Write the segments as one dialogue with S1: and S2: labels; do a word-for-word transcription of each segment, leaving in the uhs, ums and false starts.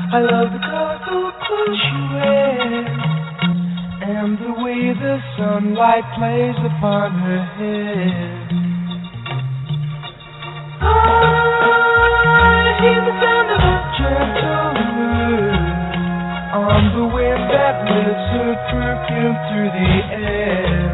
S1: I love the colorful clothes she wears and the way the sunlight plays upon her head. I hear the sound of a gentle wind on the wind that lifts her perfume through the air.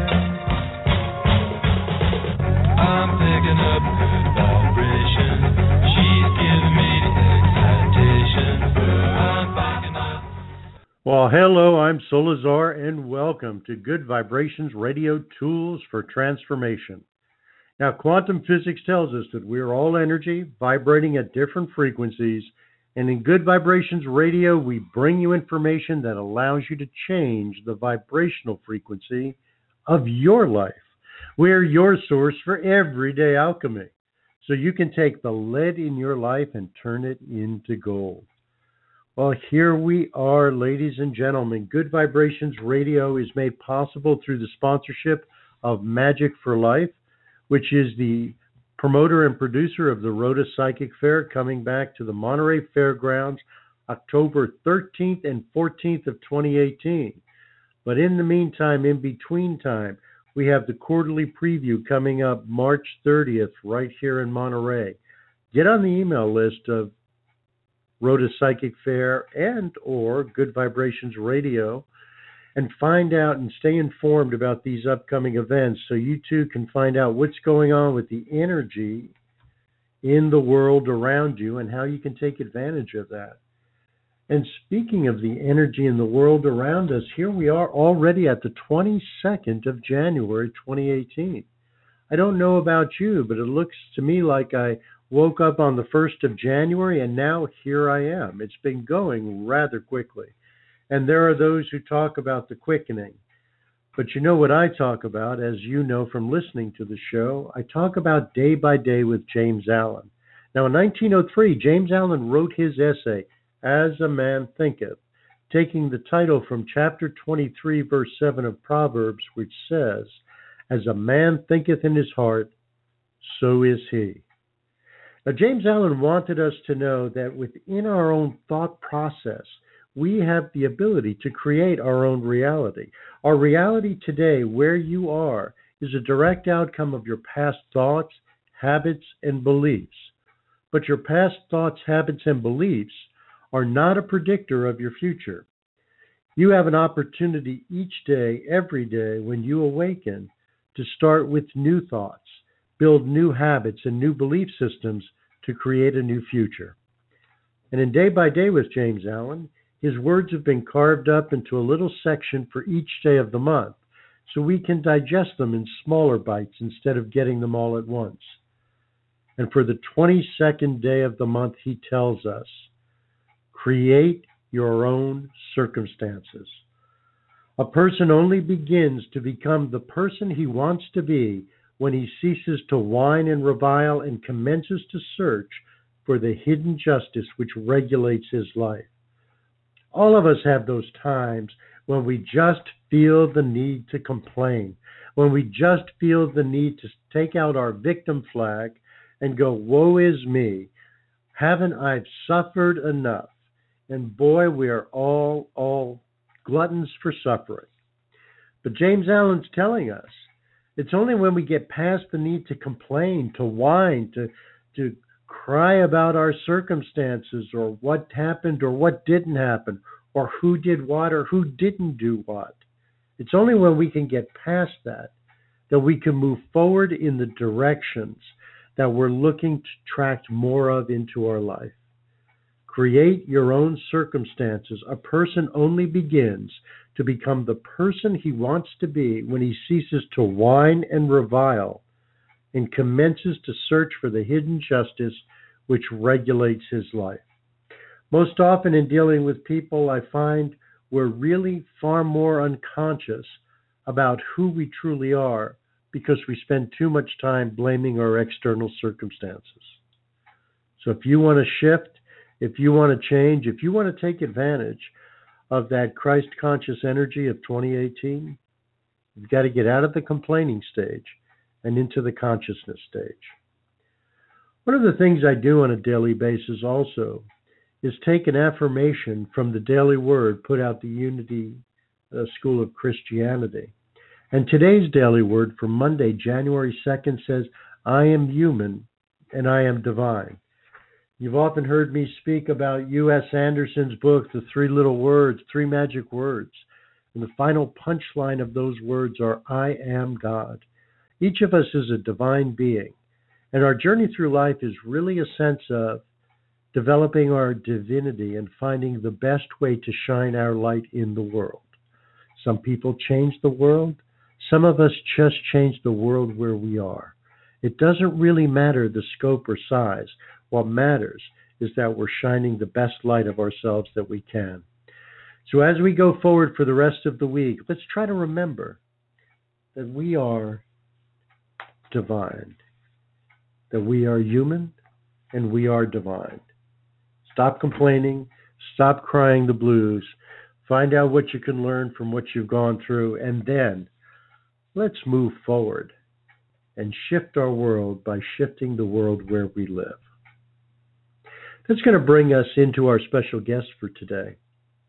S1: I'm picking up good vibration. She's giving me excitation. I'm picking up.
S2: Well, hello, I'm Solazar, and welcome to Good Vibrations Radio Tools for Transformation. Now, quantum physics tells us that we are all energy, vibrating at different frequencies, and in Good Vibrations Radio, we bring you information that allows you to change the vibrational frequency of your life. We're your source for everyday alchemy, so you can take the lead in your life and turn it into gold. Well, here we are, ladies and gentlemen. Good Vibrations Radio is made possible through the sponsorship of Magic for Life, which is the promoter and producer of the Rhoda Psychic Fair, coming back to the Monterey Fairgrounds October thirteenth and fourteenth of twenty eighteen. But in the meantime, in between time, we have the quarterly preview coming up March thirtieth right here in Monterey. Get on the email list of Rhoda Psychic Fair and or Good Vibrations Radio and find out and stay informed about these upcoming events so you too can find out what's going on with the energy in the world around you and how you can take advantage of that. And speaking of the energy in the world around us, here we are already at the twenty-second of January, twenty eighteen. I don't know about you, but it looks to me like I woke up on the first of January and now here I am. It's been going rather quickly. And there are those who talk about the quickening. But you know what I talk about, as you know from listening to the show. I talk about Day by Day with James Allen. Now, in nineteen oh three, James Allen wrote his essay, As a Man Thinketh, taking the title from chapter twenty-three, verse seven of Proverbs, which says, As a man thinketh in his heart, so is he. Now, James Allen wanted us to know that within our own thought process, we have the ability to create our own reality. Our reality today, where you are, is a direct outcome of your past thoughts, habits, and beliefs. But your past thoughts, habits, and beliefs are not a predictor of your future. You have an opportunity each day, every day, when you awaken, to start with new thoughts, build new habits and new belief systems to create a new future. And in Day by Day with James Allen, his words have been carved up into a little section for each day of the month, so we can digest them in smaller bites instead of getting them all at once. And for the twenty-second day of the month, he tells us, create your own circumstances. A person only begins to become the person he wants to be when he ceases to whine and revile and commences to search for the hidden justice which regulates his life. All of us have those times when we just feel the need to complain, when we just feel the need to take out our victim flag and go, woe is me, haven't I suffered enough? And boy, we are all, all gluttons for suffering. But James Allen's telling us, it's only when we get past the need to complain, to whine, to, to cry about our circumstances or what happened or what didn't happen or who did what or who didn't do what. It's only when we can get past that that we can move forward in the directions that we're looking to attract more of into our life. Create your own circumstances. A person only begins to become the person he wants to be when he ceases to whine and revile and commences to search for the hidden justice which regulates his life. Most often in dealing with people, I find we're really far more unconscious about who we truly are because we spend too much time blaming our external circumstances. So if you want to shift, if you want to change, if you want to take advantage of that Christ-conscious energy of twenty eighteen, you've got to get out of the complaining stage and into the consciousness stage. One of the things I do on a daily basis also is take an affirmation from the Daily Word put out the Unity uh, School of Christianity. And today's Daily Word for Monday, January second says, I am human and I am divine. You've often heard me speak about U S Anderson's book, The Three Little Words, Three Magic Words. And the final punchline of those words are, I am God. Each of us is a divine being. And our journey through life is really a sense of developing our divinity and finding the best way to shine our light in the world. Some people change the world. Some of us just change the world where we are. It doesn't really matter the scope or size. What matters is that we're shining the best light of ourselves that we can. So as we go forward for the rest of the week, let's try to remember that we are divine, that we are human and we are divine. Stop complaining, stop crying the blues, find out what you can learn from what you've gone through, and then let's move forward and shift our world by shifting the world where we live. That's going to bring us into our special guest for today.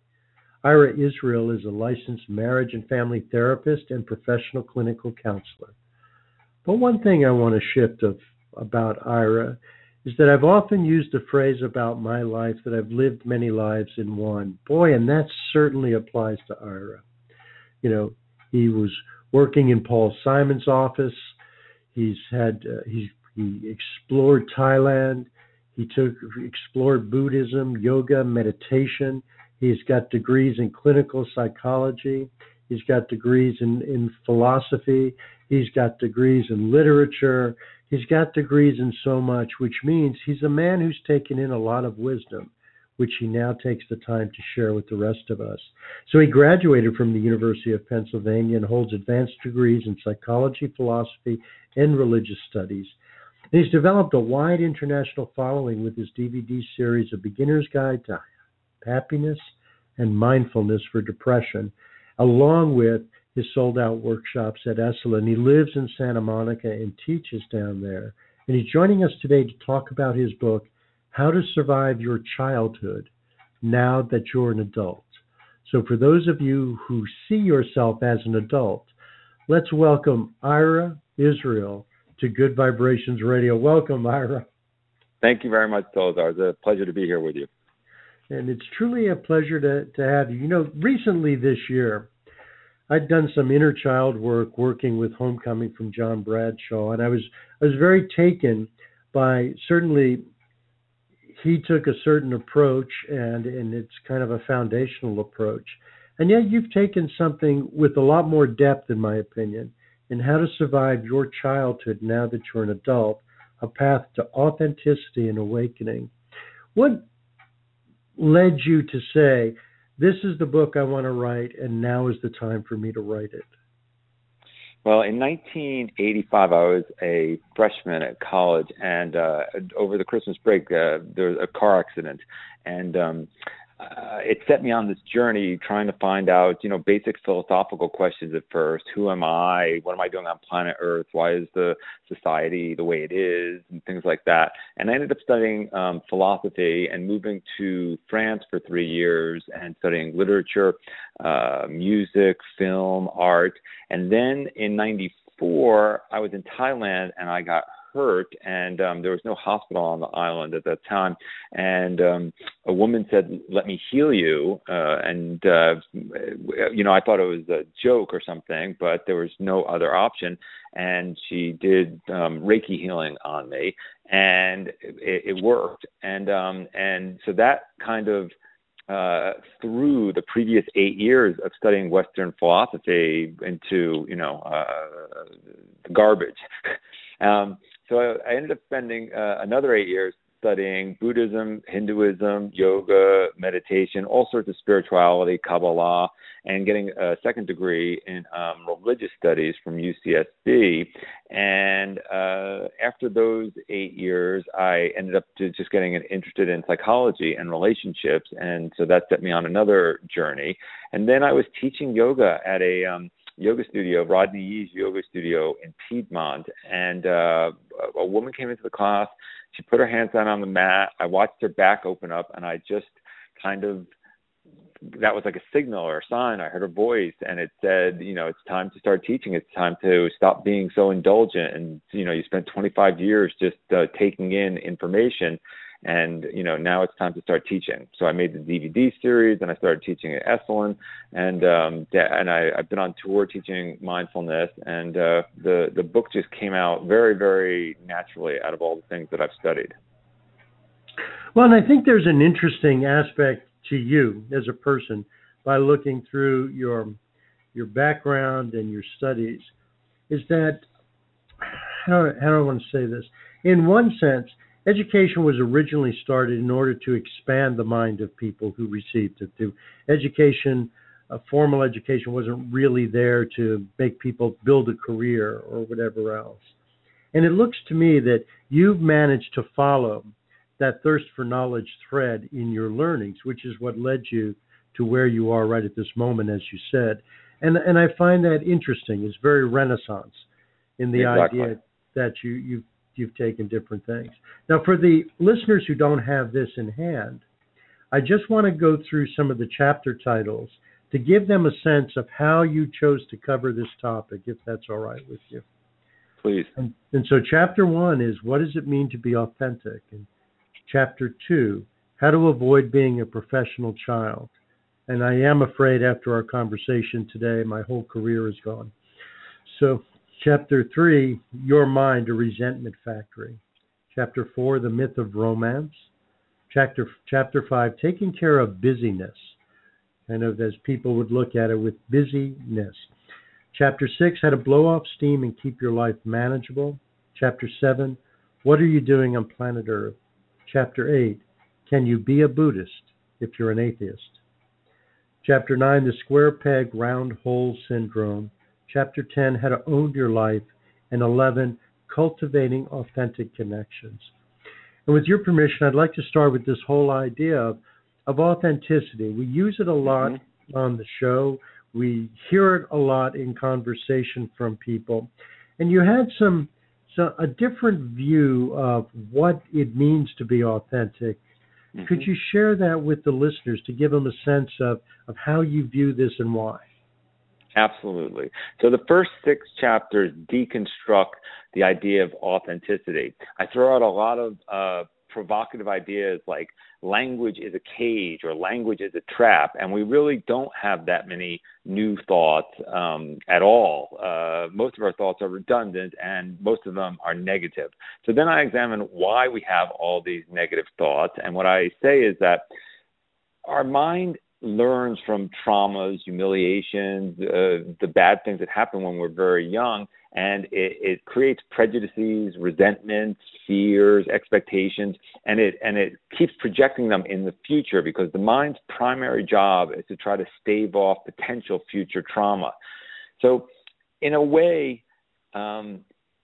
S2: Ira Israel is a licensed marriage and family therapist and professional clinical counselor. But one thing I want to shift of, about Ira is that I've often used the phrase about my life that I've lived many lives in one. Boy, and that certainly applies to Ira. You know, he was working in Paul Simon's office. He's had uh, he he explored Thailand. He took explored Buddhism, yoga, meditation. He's got degrees in clinical psychology. He's got degrees in, in philosophy. He's got degrees in literature. He's got degrees in so much, which means he's a man who's taken in a lot of wisdom, which he now takes the time to share with the rest of us. So he graduated from the University of Pennsylvania and holds advanced degrees in psychology, philosophy, and religious studies. And he's developed a wide international following with his D V D series, A Beginner's Guide to Happiness and Mindfulness for Depression, along with his sold-out workshops at Esalen. He lives in Santa Monica and teaches down there. And he's joining us today to talk about his book, How to Survive Your Childhood Now That You're an Adult. So for those of you who see yourself as an adult, let's welcome Ira Israel to Good Vibrations Radio. Welcome, Ira.
S3: Thank you very much, Solazar. It's a pleasure to be here with you.
S2: And it's truly a pleasure to, to have you. You know, recently this year, I'd done some inner child work working with Homecoming from John Bradshaw, and I was I was very taken by, certainly he took a certain approach, and, and it's kind of a foundational approach. And yet you've taken something with a lot more depth, in my opinion, in how to survive your childhood now that you're an adult, a path to authenticity and awakening. What led you to say, this is the book I want to write, and now is the time for me to write it?
S3: Well, in nineteen eighty-five, I was a freshman at college, and uh, over the Christmas break, uh, there was a car accident, and um, uh, it set me on this journey trying to find out, you know, basic philosophical questions at first. Who am I? What am I doing on planet Earth? Why is the society the way it is? And things like that. And I ended up studying um, philosophy and moving to France for three years and studying literature, uh, music, film, art. And then in ninety-four, I was in Thailand and I got hurt, and um, there was no hospital on the island at that time. And um, a woman said, let me heal you. Uh, and, uh, you know, I thought it was a joke or something, but there was no other option. And she did um, Reiki healing on me, and it, it worked. And um, and so that kind of Uh, through the previous eight years of studying Western philosophy into, you know, uh, garbage. um, so I, I ended up spending uh, another eight years studying Buddhism, Hinduism, yoga, meditation, all sorts of spirituality, Kabbalah, and getting a second degree in um, religious studies from U C S B. And uh, after those eight years, I ended up to just getting interested in psychology and relationships. And so that set me on another journey. And then I was teaching yoga at a um, yoga studio, Rodney Yee's yoga studio in Piedmont, and uh, a, a woman came into the class. She put her hands down on the mat. I watched her back open up, and I just kind of, that was like a signal or a sign. I heard her voice, and it said, you know, it's time to start teaching. It's time to stop being so indulgent. And, you know, you spent twenty-five years just uh, taking in information, and, you know, now it's time to start teaching. So I made the D V D series, and I started teaching at Esalen, and um, and I, I've been on tour teaching mindfulness, and uh, the, the book just came out very, very naturally out of all the things that I've studied.
S2: Well, and I think there's an interesting aspect to you as a person by looking through your your background and your studies, is that, how, how do I want to say this? In one sense, education was originally started in order to expand the mind of people who received it. The education, uh, formal education, wasn't really there to make people build a career or whatever else. And it looks to me that you've managed to follow that thirst for knowledge thread in your learnings, which is what led you to where you are right at this moment, as you said. And and I find that interesting. It's very Renaissance in the
S3: Exactly.
S2: idea that you, you've, you've taken different things. Now, for the listeners who don't have this in hand, I just want to go through some of the chapter titles to give them a sense of how you chose to cover this topic, if that's all right with you.
S3: Please.
S2: And, and so chapter one is, what does it mean to be authentic? And chapter two, how to avoid being a professional child. And I am afraid after our conversation today, my whole career is gone. So chapter three, your mind, a resentment factory. Chapter four, the myth of romance. Chapter, chapter five, taking care of busyness. Kind of as people would look at it, with busyness. Chapter six, how to blow off steam and keep your life manageable. Chapter seven, what are you doing on planet Earth? Chapter eight, can you be a Buddhist if you're an atheist? Chapter nine, the square peg, round hole syndrome. Chapter ten, how to own your life. And eleven, cultivating authentic connections. And with your permission, I'd like to start with this whole idea of, of authenticity. We use it a lot mm-hmm. on the show. We hear it a lot in conversation from people. And you had some So a different view of what it means to be authentic. Mm-hmm. Could you share that with the listeners to give them a sense of, of how you view this and why?
S3: Absolutely. So the first six chapters deconstruct the idea of authenticity. I throw out a lot of uh, provocative ideas like language is a cage or language is a trap, and we really don't have that many new thoughts um, at all. Uh, most of our thoughts are redundant, and most of them are negative. So then I examine why we have all these negative thoughts, and what I say is that our mind learns from traumas, humiliations, uh, the bad things that happen when we're very young, and it, it creates prejudices, resentments, fears, expectations, and it and it keeps projecting them in the future, because the mind's primary job is to try to stave off potential future trauma. So in a way, um,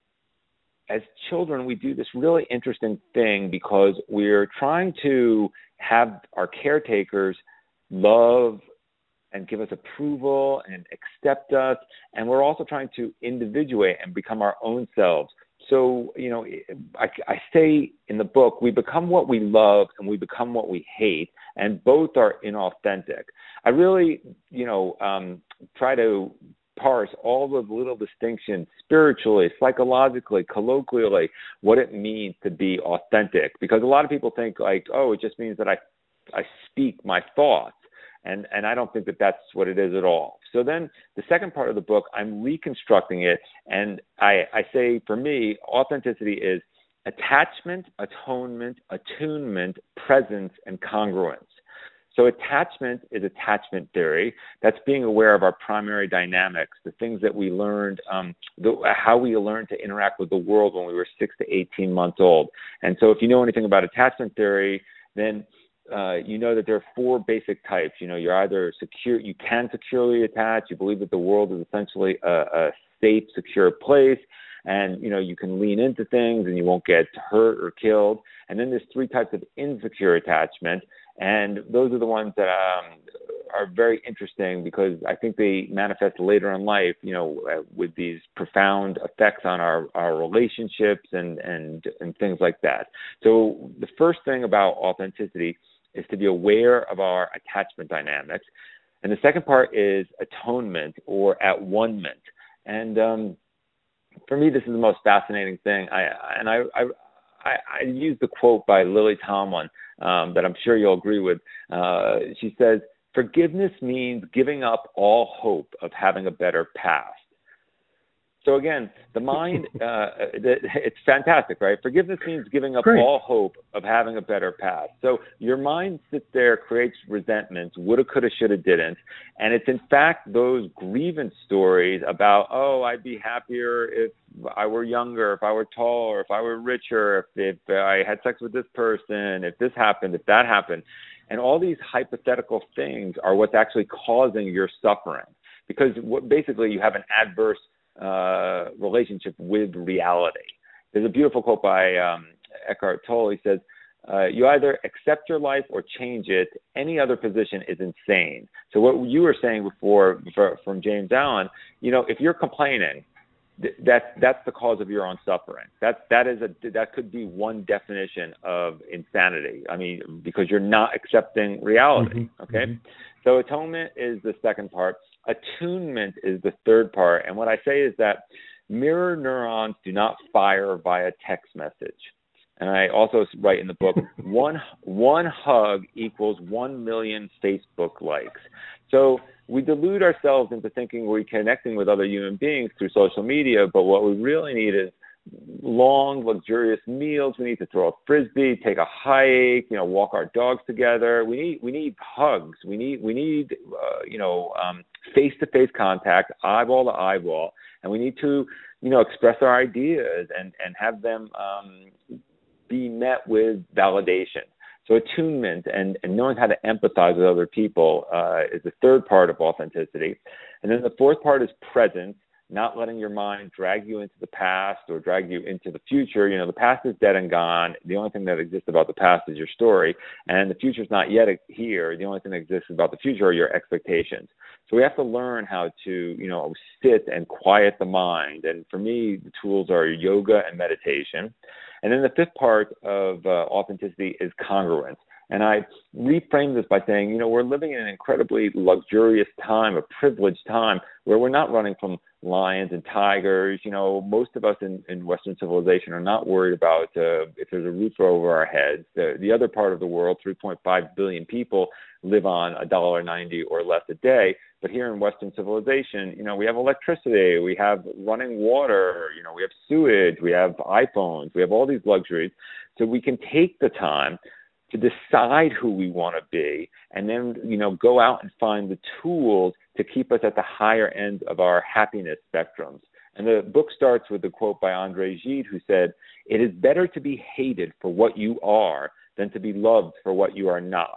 S3: as children, we do this really interesting thing because we're trying to have our caretakers love and give us approval and accept us. And we're also trying to individuate and become our own selves. So, you know, I, I say in the book, we become what we love and we become what we hate, and both are inauthentic. I really, you know, um, try to parse all the little distinctions spiritually, psychologically, colloquially, what it means to be authentic. Because a lot of people think like, oh, it just means that I, I speak my thoughts. And and I don't think that that's what it is at all. So then the second part of the book, I'm reconstructing it. And I, I say, for me, authenticity is attachment, atonement, attunement, presence, and congruence. So attachment is attachment theory. That's being aware of our primary dynamics, the things that we learned, um, the, how we learned to interact with the world when we were six to eighteen months old. And so if you know anything about attachment theory, then Uh, you know that there are four basic types. You know, you're either secure, you can securely attach. You believe that the world is essentially a, a safe, secure place, and you know you can lean into things and you won't get hurt or killed. And then there's three types of insecure attachment, and those are the ones that um, are very interesting because I think they manifest later in life, you know, uh, with these profound effects on our, our relationships and, and, and things like that. So the first thing about authenticity is to be aware of our attachment dynamics. And the second part is atonement or at-one-ment. And um, for me, this is the most fascinating thing. I, and I, I, I, I use the quote by Lily Tomlin um, that I'm sure you'll agree with. Uh, she says, "Forgiveness means giving up all hope of having a better past." So again, the mind, uh, it's fantastic, right? Forgiveness means giving up
S2: Great.
S3: all hope of having a better past. So your mind sits there, creates resentments, woulda, coulda, shoulda, didn't. And it's in fact those grievance stories about, oh, I'd be happier if I were younger, if I were taller, if I were richer, if, if I had sex with this person, if this happened, if that happened. And all these hypothetical things are what's actually causing your suffering. Because what, basically you have an adverse uh, relationship with reality. There's a beautiful quote by um, Eckhart Tolle. He says, uh, you either accept your life or change it. Any other position is insane. So what you were saying before for, from James Allen, you know, if you're complaining, th- that's, that's the cause of your own suffering. That, that, is a, that could be one definition of insanity. I mean, because you're not accepting reality,
S2: Mm-hmm.
S3: okay?
S2: Mm-hmm.
S3: So atonement is the second part. Attunement is the third part. And what I say is that mirror neurons do not fire via text message. And I also write in the book, one one hug equals one million Facebook likes. So we delude ourselves into thinking we're connecting with other human beings through social media, but what we really need is long, luxurious meals. We need to throw a frisbee, take a hike, you know, walk our dogs together. We need we need hugs. We need we need uh, you know um, face-to-face contact, eyeball to eyeball, and we need to you know express our ideas and and have them um, be met with validation. So attunement and, and knowing how to empathize with other people uh, is the third part of authenticity, and then the fourth part is presence. Not letting your mind drag you into the past or drag you into the future. You know, the past is dead and gone. The only thing that exists about the past is your story, and the future is not yet here. The only thing that exists about the future are your expectations. So we have to learn how to, you know, sit and quiet the mind. And for me, the tools are yoga and meditation. And then the fifth part of uh, authenticity is congruence. And I reframe this by saying, you know, we're living in an incredibly luxurious time, a privileged time, where we're not running from lions and tigers. You know, most of us in, in Western civilization are not worried about uh, if there's a roof over our heads. The, the other part of the world, three point five billion people, live on one dollar ninety or less a day. But here in Western civilization, you know, we have electricity, we have running water, you know, we have sewage, we have iPhones, we have all these luxuries. So we can take the time to decide who we want to be, and then, you know, go out and find the tools to keep us at the higher end of our happiness spectrums. And the book starts with a quote by Andre Gide, who said, "It is better to be hated for what you are than to be loved for what you are not."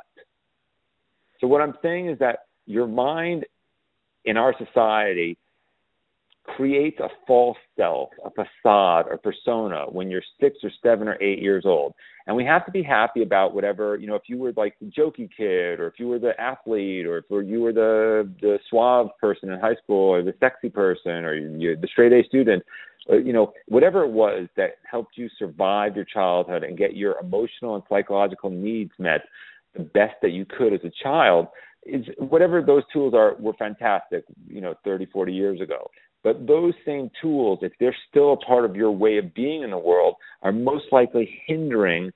S3: So what I'm saying is that your mind in our society creates a false self, a facade, or persona when you're six or seven or eight years old. And we have to be happy about whatever, you know, if you were like the jokey kid, or if you were the athlete, or if you were the, the suave person in high school, or the sexy person, or you, the straight A student, or, you know, whatever it was that helped you survive your childhood and get your emotional and psychological needs met the best that you could as a child, is whatever those tools are, were fantastic, you know, thirty, forty years ago. But those same tools, if they're still a part of your way of being in the world, are most likely hindering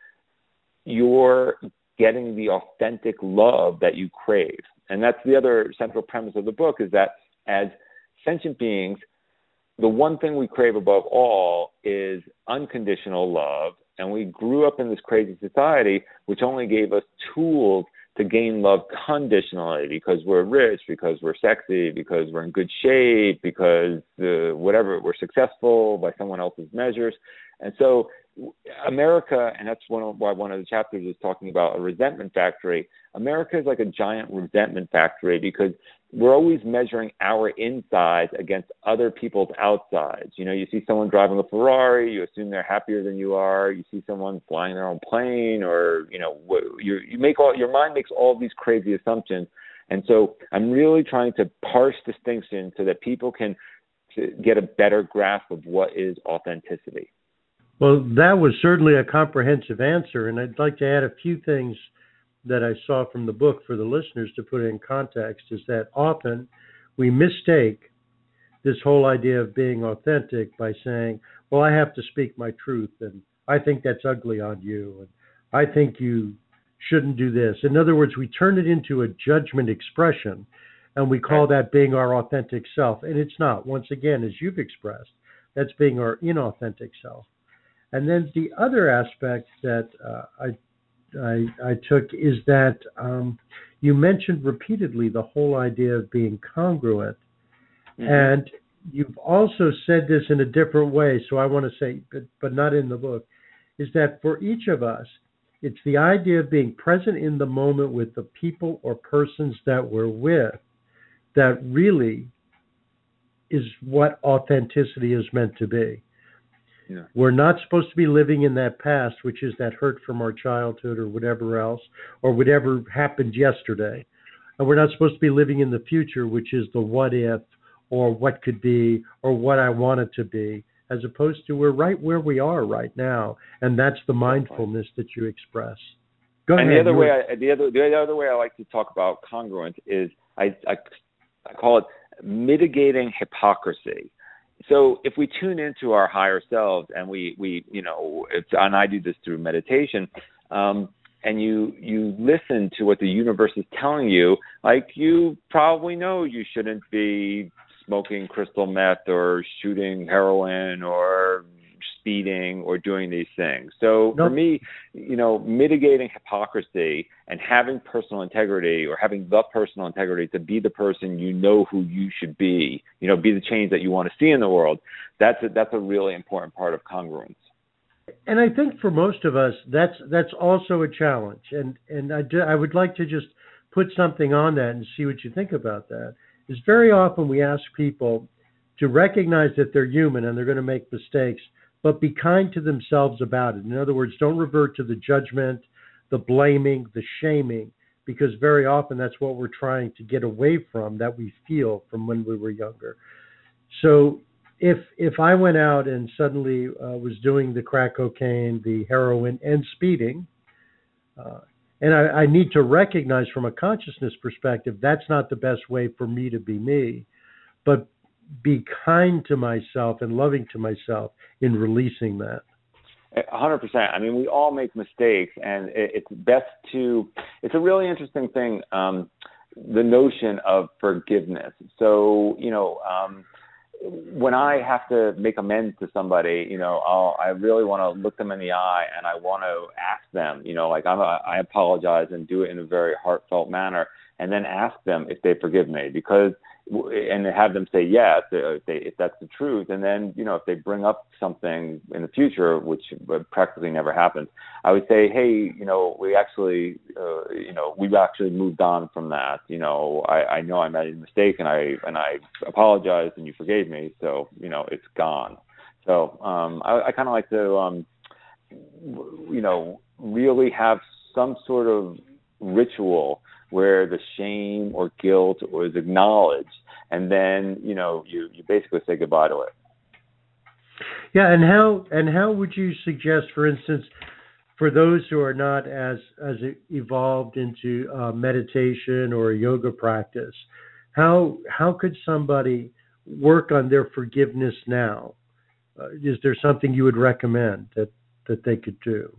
S3: your getting the authentic love that you crave. And that's the other central premise of the book, is that as sentient beings, the one thing we crave above all is unconditional love. And we grew up in this crazy society, which only gave us tools to gain love conditionally, because we're rich, because we're sexy, because we're in good shape, because uh, whatever, we're successful by someone else's measures. And so America, and that's one of, why one of the chapters is talking about a resentment factory. America is like a giant resentment factory, because we're always measuring our insides against other people's outsides. You know, you see someone driving a Ferrari, you assume they're happier than you are. You see someone flying their own plane, or, you know, you, you make all, your mind makes all these crazy assumptions. And so I'm really trying to parse distinction so that people can get a better grasp of what is authenticity.
S2: Well, that was certainly a comprehensive answer, and I'd like to add a few things that I saw from the book for the listeners to put in context, is that often we mistake this whole idea of being authentic by saying, well, I have to speak my truth, and I think that's ugly on you, and I think you shouldn't do this. In other words, we turn it into a judgment expression, and we call that being our authentic self, and it's not. Once again, as you've expressed, that's being our inauthentic self. And then the other aspect that uh, I, I I took is that um, you mentioned repeatedly the whole idea of being congruent, mm-hmm. and you've also said this in a different way. So I want to say, but, but not in the book, is that for each of us, it's the idea of being present in the moment with the people or persons that we're with that really is what authenticity is meant to be. Yeah. We're not supposed to be living in that past, which is that hurt from our childhood or whatever else, or whatever happened yesterday. And we're not supposed to be living in the future, which is the what if, or what could be, or what I want it to be, as opposed to we're right where we are right now. And that's the mindfulness that you express. Go
S3: and
S2: ahead.
S3: the other way, I, the other the other way I like to talk about congruence is I, I, I call it mitigating hypocrisy. So if we tune into our higher selves and we, we you know, it's, and I do this through meditation, um, and you you listen to what the universe is telling you, like you probably know you shouldn't be smoking crystal meth or shooting heroin or speeding or doing these things. So nope. For me, you know, mitigating hypocrisy and having personal integrity or having the personal integrity to be the person you know who you should be, you know, be the change that you want to see in the world, that's a, that's a really important part of congruence.
S2: And I think for most of us, that's that's also a challenge. And and I, do, I would like to just put something on that and see what you think about that. Is very often we ask people to recognize that they're human and they're going to make mistakes, but be kind to themselves about it. In other words, don't revert to the judgment, the blaming, the shaming, because very often that's what we're trying to get away from, that we feel from when we were younger. So if if I went out and suddenly uh, was doing the crack cocaine, the heroin, and speeding, uh, and I, I need to recognize from a consciousness perspective, that's not the best way for me to be me, but be kind to myself and loving to myself in releasing that.
S3: one hundred percent. I mean, we all make mistakes, and it's best to, it's a really interesting thing, um, the notion of forgiveness. So, you know, um, when I have to make amends to somebody, you know, I'll, I really want to look them in the eye and I want to ask them, you know, like I'm a, I apologize and do it in a very heartfelt manner, and then ask them if they forgive me, because and have them say yes if, they, if that's the truth. And then, you know, if they bring up something in the future, which practically never happens, I would say, hey, you know, we actually, uh, you know, we've actually moved on from that. You know, I, I know I made a mistake and I and I apologized and you forgave me. So, you know, it's gone. So um, I, I kind of like to, um, you know, really have some sort of ritual where the shame or guilt was acknowledged, and then, you know, you, you basically say goodbye to it.
S2: Yeah, and how and how would you suggest, for instance, for those who are not as as evolved into uh, meditation or a yoga practice, how how could somebody work on their forgiveness now? Uh, is there something you would recommend that, that they could do?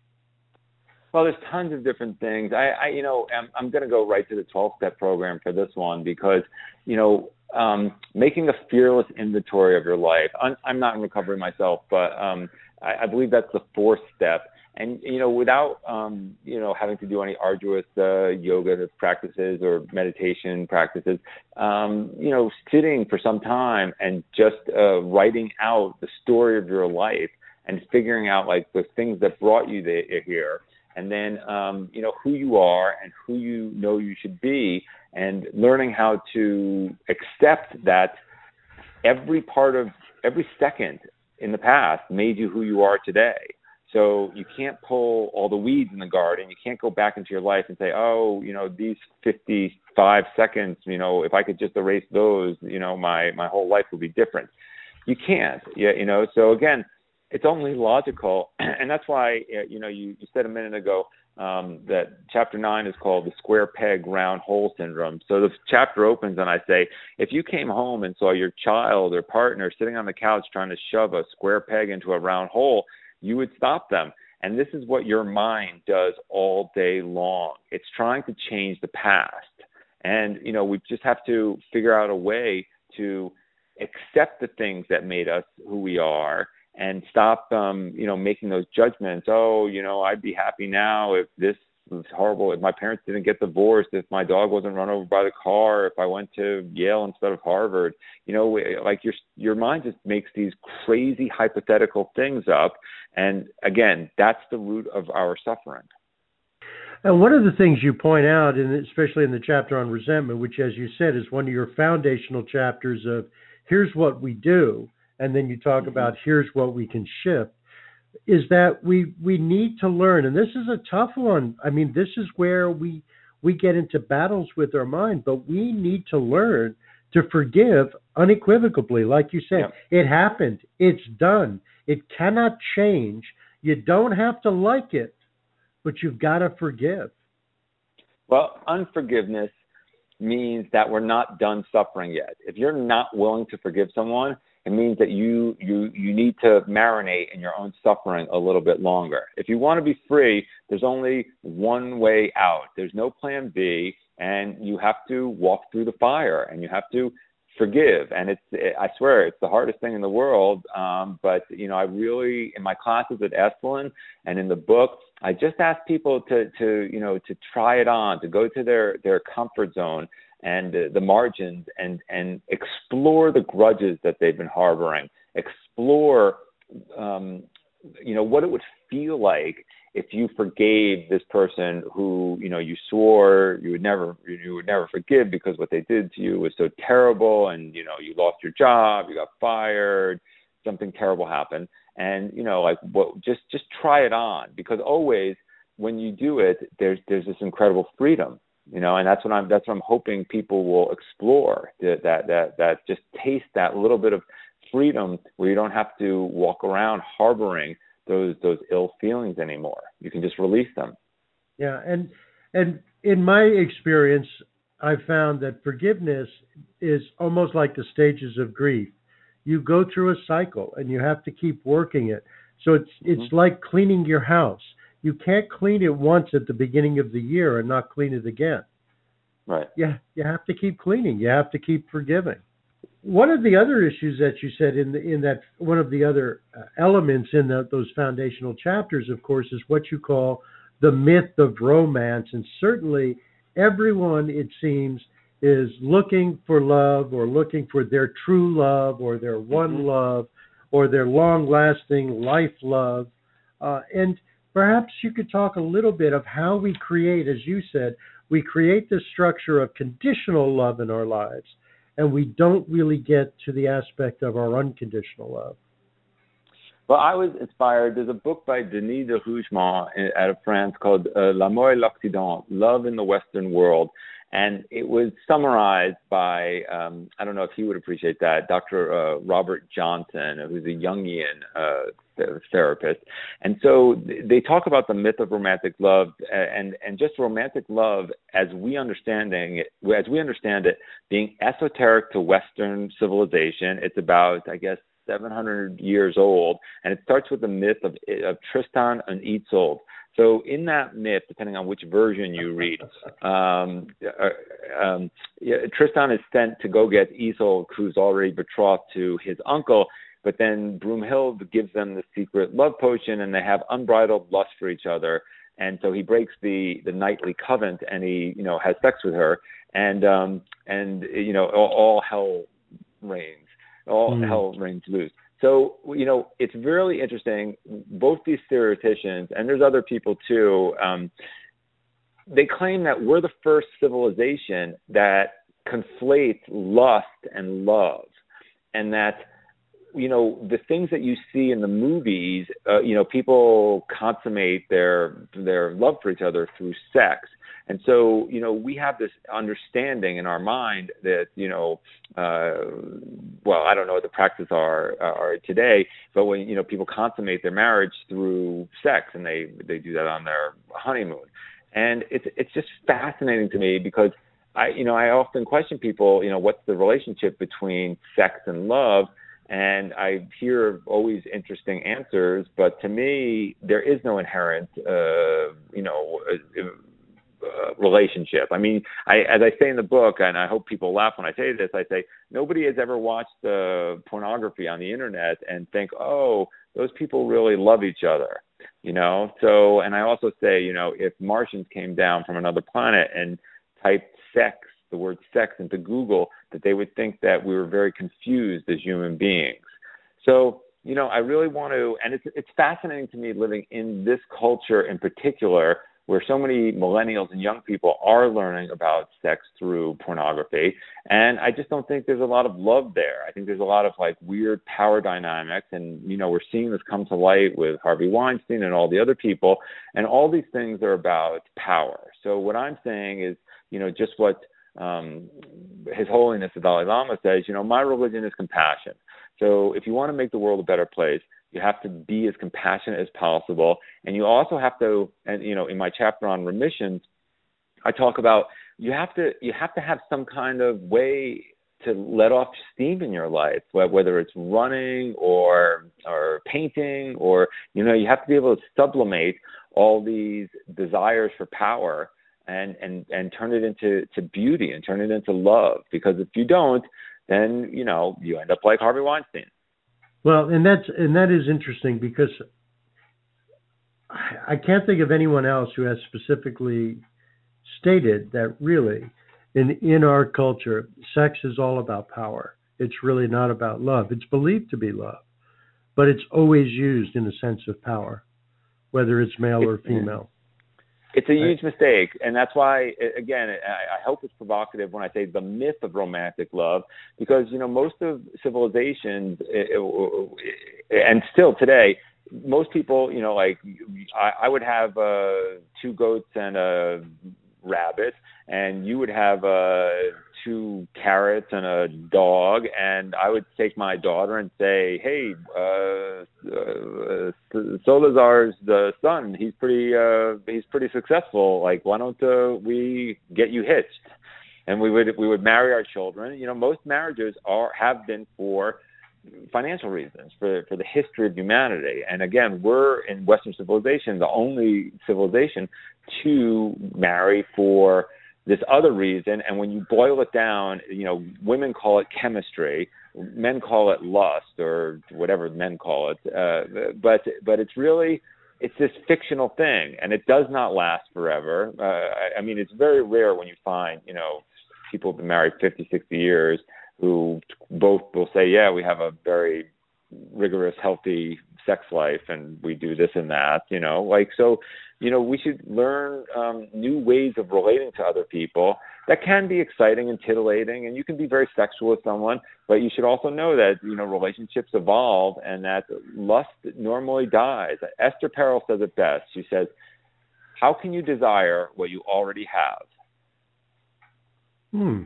S3: Well, there's tons of different things. I, I you know, I'm, I'm going to go right to the twelve-step program for this one because, you know, um, making a fearless inventory of your life. I'm, I'm not in recovery myself, but um, I, I believe that's the fourth step. And, you know, without, um, you know, having to do any arduous uh, yoga practices or meditation practices, um, you know, sitting for some time and just uh, writing out the story of your life and figuring out, like, the things that brought you there, here. And then, um, you know, who you are and who you know you should be, and learning how to accept that every part of every second in the past made you who you are today. So you can't pull all the weeds in the garden. You can't go back into your life and say, oh, you know, these fifty-five seconds, you know, if I could just erase those, you know, my, my whole life would be different. You can't, yeah, you know. So again, it's only logical, and that's why, you know, you, you said a minute ago um, that chapter nine is called the square peg round hole syndrome. So the chapter opens and I say, if you came home and saw your child or partner sitting on the couch trying to shove a square peg into a round hole, you would stop them. And this is what your mind does all day long. It's trying to change the past. And, you know, we just have to figure out a way to accept the things that made us who we are and stop, um, you know, making those judgments. Oh, you know, I'd be happy now if this was horrible, if my parents didn't get divorced, if my dog wasn't run over by the car, if I went to Yale instead of Harvard. You know, like your your mind just makes these crazy hypothetical things up. And again, that's the root of our suffering.
S2: And one of the things you point out, and especially in the chapter on resentment, which, as you said, is one of your foundational chapters of here's what we do, and then you talk mm-hmm. about here's what we can shift, is that we we need to learn. And this is a tough one. I mean, this is where we we get into battles with our mind, but we need to learn to forgive unequivocally. Like you said, yeah. It happened. It's done. It cannot change. You don't have to like it, but you've got to forgive.
S3: Well, unforgiveness means that we're not done suffering yet. If you're not willing to forgive someone, it means that you you you need to marinate in your own suffering a little bit longer. If you want to be free, there's only one way out. There's no plan B, and you have to walk through the fire, and you have to forgive. And it's, I swear, it's the hardest thing in the world. Um, but, you know, I really, in my classes at Esalen and in the book, I just ask people to, to you know, to try it on, to go to their, their comfort zone and uh, the margins and, and explore the grudges that they've been harboring, explore, um, you know, what it would feel like if you forgave this person who, you know, you swore you would never, you would never forgive because what they did to you was so terrible, and, you know, you lost your job, you got fired, something terrible happened. And, you know, like, what, just, just try it on, because always when you do it, there's, there's this incredible freedom, you know, and that's what I'm, that's what I'm hoping people will explore, that, that, that, that just taste that little bit of freedom where you don't have to walk around harboring those those ill feelings anymore. You can just release them.
S2: Yeah, and and in my experience, I've found that forgiveness is almost like the stages of grief. You go through a cycle, and you have to keep working it. So it's mm-hmm. it's like cleaning your house. You can't clean it once at the beginning of the year and not clean it again.
S3: Right.
S2: Yeah, you have to keep cleaning. You have to keep forgiving. One of the other issues that you said in the, in that one of the other uh, elements in the, those foundational chapters, of course, is what you call the myth of romance. And certainly everyone, it seems, is looking for love, or looking for their true love, or their one mm-hmm. love, or their long-lasting life love. Uh, and perhaps you could talk a little bit of how we create, as you said, we create this structure of conditional love in our lives, and we don't really get to the aspect of our unconditional love.
S3: Well, I was inspired. There's a book by Denis de Rougemont out of France called uh, L'amour et l'Occident, Love in the Western World. And it was summarized by, um, I don't know if he would appreciate that, Doctor Uh, Robert Johnson, who's a Jungian uh, therapist. And so they talk about the myth of romantic love and, and just romantic love as we understanding it, as we understand it, being esoteric to Western civilization. It's about, I guess, seven hundred years old, and it starts with the myth of, of Tristan and Isolde. So in that myth, depending on which version you read, um, uh, um, yeah, Tristan is sent to go get Isolde, who's already betrothed to his uncle, but then Brunhild gives them the secret love potion, and they have unbridled lust for each other. And so he breaks the, the knightly covenant, and he, you know, has sex with her, and um, and you know, all, all hell reigns, all mm. hell reigns loose. So, you know, it's really interesting. Both these theoreticians, and there's other people too, um, they claim that we're the first civilization that conflates lust and love, and that you know, the things that you see in the movies, uh, you know, people consummate their their love for each other through sex. And so, you know, we have this understanding in our mind that, you know, uh, well, I don't know what the practices are are today, but when, you know, people consummate their marriage through sex, and they, they do that on their honeymoon. And it's it's just fascinating to me because I, you know, I often question people, you know, what's the relationship between sex and love? And I hear always interesting answers, but to me, there is no inherent, uh, you know, uh, uh, relationship. I mean, I, as I say in the book, and I hope people laugh when I say this, I say nobody has ever watched uh, pornography on the internet and think, oh, those people really love each other, you know? So, and I also say, you know, if Martians came down from another planet and typed sex, the word sex into Google, that they would think that we were very confused as human beings. So, you know, I really want to, and it's it's fascinating to me living in this culture in particular, where so many millennials and young people are learning about sex through pornography. And I just don't think there's a lot of love there. I think there's a lot of like weird power dynamics. And, you know, we're seeing this come to light with Harvey Weinstein and all the other people. And all these things are about power. So what I'm saying is, you know, just what um, His Holiness the Dalai Lama says, you know, my religion is compassion. So if you want to make the world a better place, you have to be as compassionate as possible. And you also have to, and, you know, in my chapter on remissions, I talk about you have to, you have to have some kind of way to let off steam in your life, whether it's running or, or painting, or, you know, you have to be able to sublimate all these desires for power and, and, and turn it into to beauty and turn it into love. Because if you don't, then, you know, you end up like Harvey Weinstein.
S2: Well, and that's and that is interesting because I can't think of anyone else who has specifically stated that really in in our culture, sex is all about power. It's really not about love. It's believed to be love, but it's always used in a sense of power, whether it's male or female.
S3: It's a huge mistake, and that's why, again, I hope it's provocative when I say the myth of romantic love, because, you know, most of civilizations, and still today, most people, you know, like I, I would have uh, two goats and a rabbit, and you would have uh, two carrots and a dog, and I would take my daughter and say, hey, uh, uh, Solazar's the son. He's pretty, uh, he's pretty successful. Like, why don't uh, we get you hitched? And we would we would marry our children. You know, most marriages are have been for financial reasons, for for the history of humanity. And again, we're in Western civilization, the only civilization to marry for this other reason. And when you boil it down, you know, women call it chemistry, men call it lust, or whatever men call it. Uh, but but it's really, it's this fictional thing, and it does not last forever. Uh, I, I mean, it's very rare when you find, you know, people who've been married fifty, sixty years who both will say, yeah, we have a very rigorous, healthy sex life, and we do this and that, you know, like, so, you know, we should learn um, new ways of relating to other people that can be exciting and titillating, and you can be very sexual with someone, but you should also know that, you know, relationships evolve and that lust normally dies. Esther Perel says it best. She says, how can you desire what you already have?
S2: Hmm.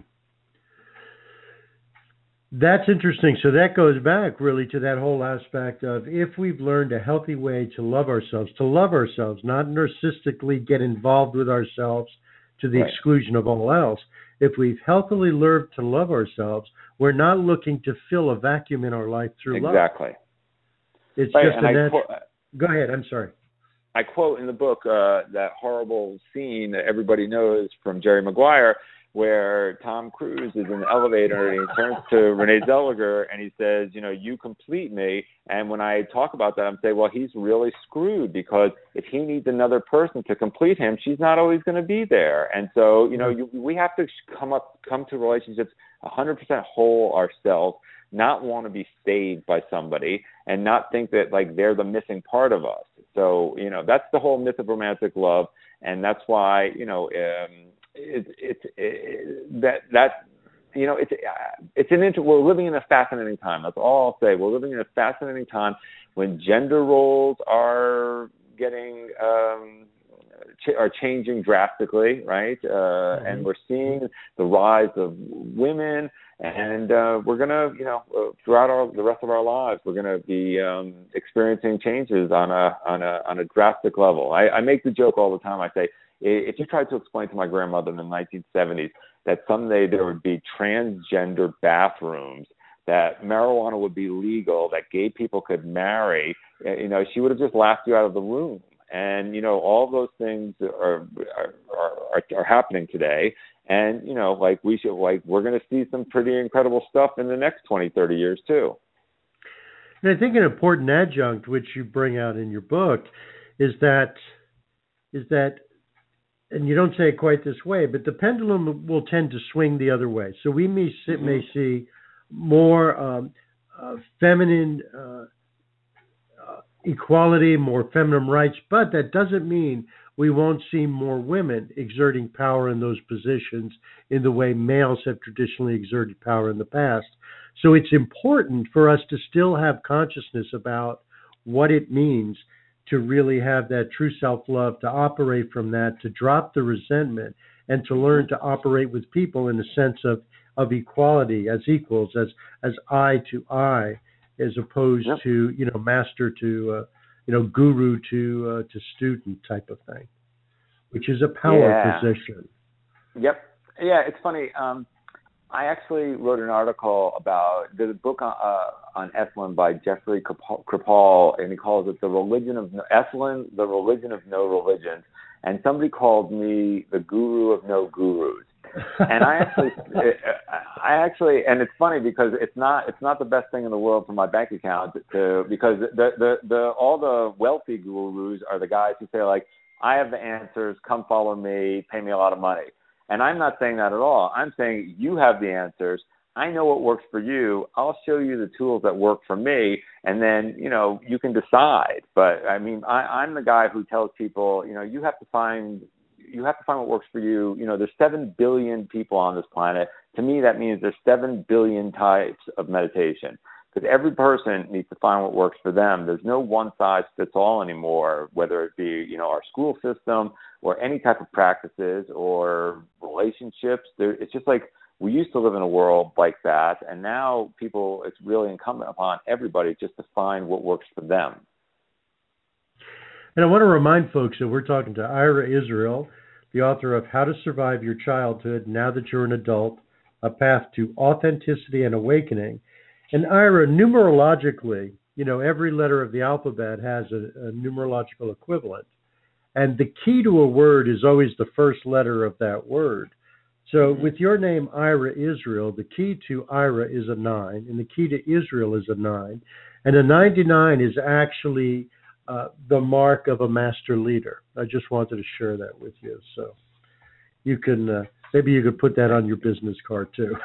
S2: That's interesting. So that goes back really to that whole aspect of if we've learned a healthy way to love ourselves, to love ourselves, not narcissistically get involved with ourselves to the
S3: Right.
S2: exclusion of all else. If we've healthily learned to love ourselves, we're not looking to fill a vacuum in our life through love.
S3: Exactly.
S2: It's
S3: Right,
S2: just
S3: and
S2: a
S3: I
S2: natural.
S3: quote-
S2: Go ahead. I'm sorry.
S3: I quote in the book uh, that horrible scene that everybody knows from Jerry Maguire, where Tom Cruise is in the elevator and he turns to Renee Zellweger and he says, you know, you complete me. And when I talk about that, I'm saying, well, he's really screwed, because if he needs another person to complete him, she's not always going to be there. And so, you know, you, we have to come up, come to relationships one hundred percent whole ourselves, not want to be saved by somebody, and not think that like they're the missing part of us. So, you know, that's the whole myth of romantic love. And that's why, you know, um, It, it, it, that that you know, it's it's an inter- we're living in a fascinating time. That's all I'll say. We're living in a fascinating time when gender roles are getting um, ch- are changing drastically, right? Uh, mm-hmm. And we're seeing the rise of women, and uh, we're gonna, you know, uh, throughout our, the rest of our lives, we're gonna be um, experiencing changes on a on a on a drastic level. I, I make the joke all the time. I say, if you tried to explain to my grandmother in the nineteen seventies that someday there would be transgender bathrooms, that marijuana would be legal, that gay people could marry, you know, she would have just laughed you out of the room. And, you know, all those things are are, are, are happening today. And, you know, like we should, like, we're going to see some pretty incredible stuff in the next twenty, thirty years too.
S2: And I think an important adjunct, which you bring out in your book, is that, is that, and you don't say it quite this way, but the pendulum will tend to swing the other way. So we may see, mm-hmm. may see more um, uh, feminine uh, uh, equality, more feminine rights, but that doesn't mean we won't see more women exerting power in those positions in the way males have traditionally exerted power in the past. So it's important for us to still have consciousness about what it means to really have that true self-love, to operate from that, to drop the resentment, and to learn to operate with people in a sense of, of equality, as equals, as as eye to eye, as opposed yep. to, you know, master to, uh, you know, guru to uh, to student type of thing, which is a power
S3: yeah.
S2: position.
S3: Yep. Yeah, it's funny. Um, I actually wrote an article about the book on, uh, on Esalen by Jeffrey Kripal, and he calls it The Religion of no, Esalen, The Religion of No Religions. And somebody called me the guru of no gurus. And I actually, I actually, and it's funny because it's not, it's not the best thing in the world for my bank account to, because the, the, the, all the wealthy gurus are the guys who say like, I have the answers, come follow me, pay me a lot of money. And I'm not saying that at all. I'm saying you have the answers. I know what works for you. I'll show you the tools that work for me, and then, you know, you can decide. But I mean, I, I'm the guy who tells people, you know, you have to find, you have to find what works for you. You know, there's seven billion people on this planet. To me, that means there's seven billion types of meditation, because every person needs to find what works for them. There's no one size fits all anymore, whether it be, you know, our school system or any type of practices or relationships. There, it's just like we used to live in a world like that, and now people, it's really incumbent upon everybody just to find what works for them.
S2: And I want to remind folks that we're talking to Ira Israel, the author of How to Survive Your Childhood Now That You're an Adult, A Path to Authenticity and Awakening. And Ira, numerologically, you know, every letter of the alphabet has a, a numerological equivalent. And the key to a word is always the first letter of that word. So mm-hmm. with your name, Ira Israel, the key to Ira is a nine, and the key to Israel is a nine. And a ninety-nine is actually uh, the mark of a master leader. I just wanted to share that with you. So you can, uh, maybe you could put that on your business card too.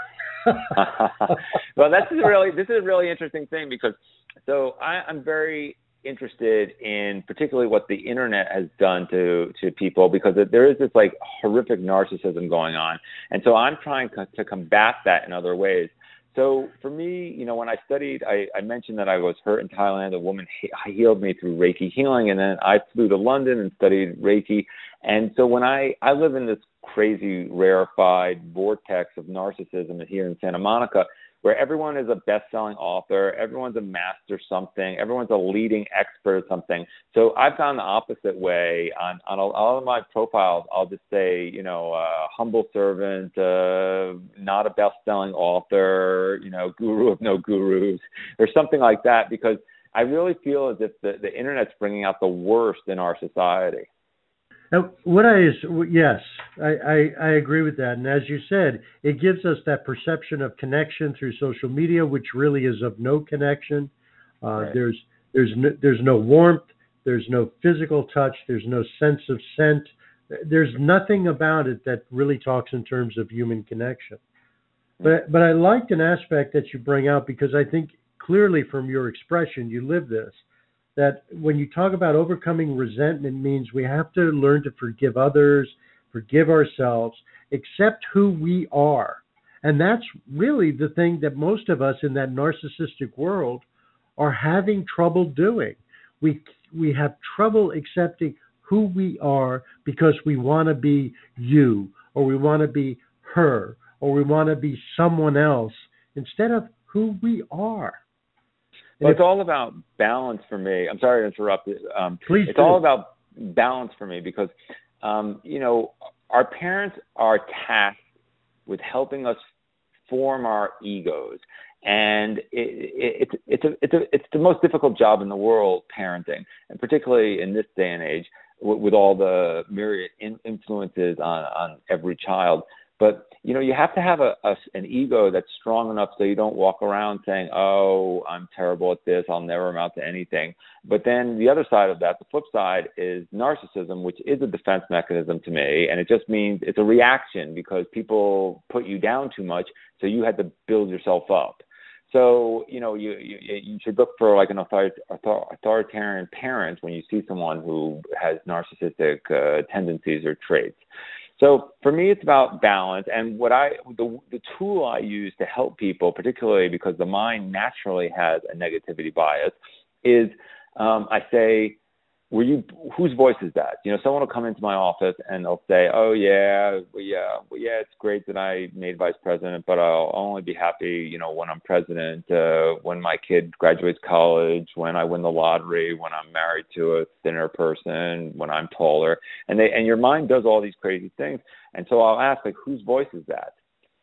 S3: Well, that's really, this is a really interesting thing, because so I, I'm very interested in particularly what the internet has done to to people, because there is this like horrific narcissism going on, and so I'm trying to, to combat that in other ways. So for me, you know, when I studied, I, I mentioned that I was hurt in Thailand. A woman he- healed me through Reiki healing, and then I flew to London and studied Reiki. And so when I, I live in this crazy rarefied vortex of narcissism here in Santa Monica, where everyone is a best-selling author, everyone's a master something, everyone's a leading expert at something. So I've gone the opposite way. On, on all of my profiles, I'll just say, you know, uh, humble servant, uh, not a best-selling author, you know, guru of no gurus, or something like that, because I really feel as if the, the internet's bringing out the worst in our society.
S2: Now, what I is yes, I, I, I agree with that. And as you said, it gives us that perception of connection through social media, which really is of no connection. Uh, right. There's there's no, there's no warmth, there's no physical touch, there's no sense of scent. There's nothing about it that really talks in terms of human connection. But but I liked an aspect that you bring out, because I think clearly from your expression you live this. That when you talk about overcoming resentment means we have to learn to forgive others, forgive ourselves, accept who we are, And that's really the thing that most of us in that narcissistic world are having trouble doing. We we have trouble accepting who we are because we want to be you, or we want to be her, or we want to be someone else instead of who we are.
S3: Well, it's all about balance for me. I'm sorry to interrupt. Um,
S2: Please
S3: It's
S2: do.
S3: all about balance for me because, um, you know, our parents are tasked with helping us form our egos. And it, it, it's it's a, it's a, it's the most difficult job in the world, parenting, and particularly in this day and age, with, with all the myriad in, influences on, on every child. But you know, you have to have a, a an ego that's strong enough so you don't walk around saying, "Oh, I'm terrible at this. I'll never amount to anything." But then the other side of that, the flip side, is narcissism, which is a defense mechanism to me, and it just means it's a reaction because people put you down too much, so you had to build yourself up. So, you know, you, you you should look for like an author, author, authoritarian parent when you see someone who has narcissistic uh, tendencies or traits. So for me, it's about balance. And what I the the tool I use to help people, particularly because the mind naturally has a negativity bias, is um, I say, Were you, whose voice is that? You know, someone will come into my office and they'll say, oh, yeah, well, yeah, well, yeah, it's great that I made vice president, but I'll only be happy, you know, when I'm president, uh, when my kid graduates college, when I win the lottery, when I'm married to a thinner person, when I'm taller. And they, and your mind does all these crazy things. And so I'll ask, like, whose voice is that?